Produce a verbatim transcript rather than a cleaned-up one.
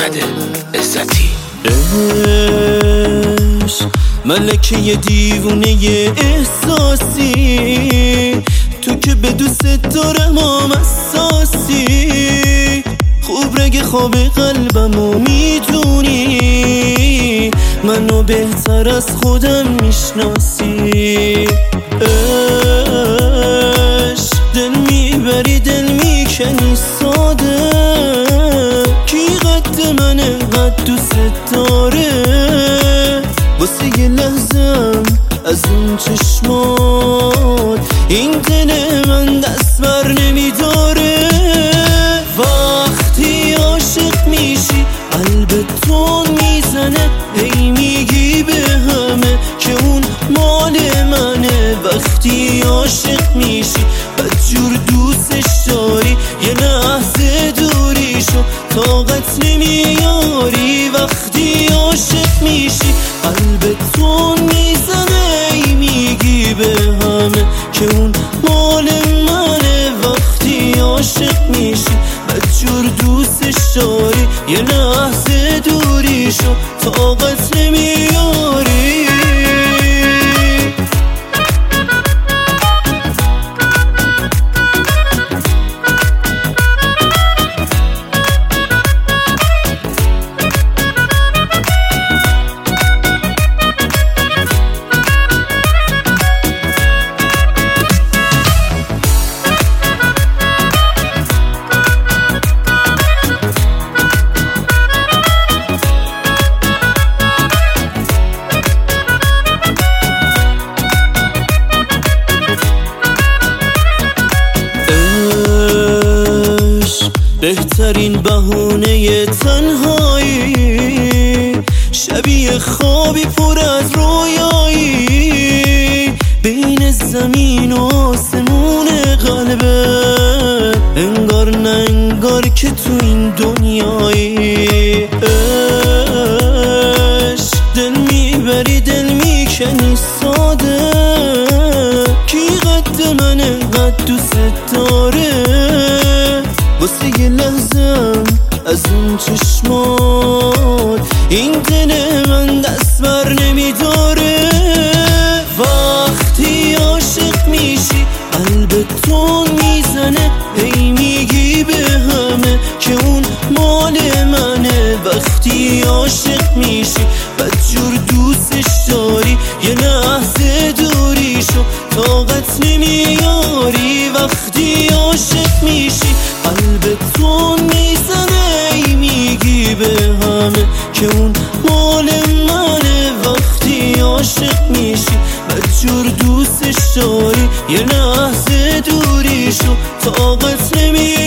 محمد عزتی. عشق ملکه دیوونه احساسی، تو که به دوست دارم هم اساسی. خوب رگ خواب قلبمو میدونی، منو بهتر از خودم میشناسی. عشق دل میبری دل میکنی ساده، کی قد من انقدر دوست داره؟ واسه یه لحظم از اون چشمات این دل من دست بر نمیداره. وقتی عاشق میشی قلبتون میزنه، هی میگی به همه که اون مال منه. وقتی عاشق میشی بدجور دوستش داری، یه لحظه دوریشو طاقت نمیاری. وقتی عاشق میشی قلبتون میزنه، ای میگی به همه که اون مال منه. وقتی عاشق میشی بدجور دوستش داری، یه لحظه دوریشو طاقت نمیاری. بهترین بهونه تنهایی، شبیه خوابی پر از رویایی. بین زمین و آسمون قلبه، انگار نه انگار که تو این دنیایی. عشق دل میبری دل میکنی ساده، کی قد من انقدر دوست داره؟ واسه یه لحظم از اون چشمات این دل من دست بر نمیداره. وقتی عاشق میشی قلبتون میزنه، هی میگی به همه که اون مال منه. وقتی عاشق میشی بدجور دوستش داری، یه لحظه دوریشو طاقت نمیاری. وقتی عاشق میشی قلبتون میزنه، ای میگی به همه که اون مال منه. وقتی عاشق میشی بدجور دوستش داری، یه لحظه دوریشو طاقت نمیاری.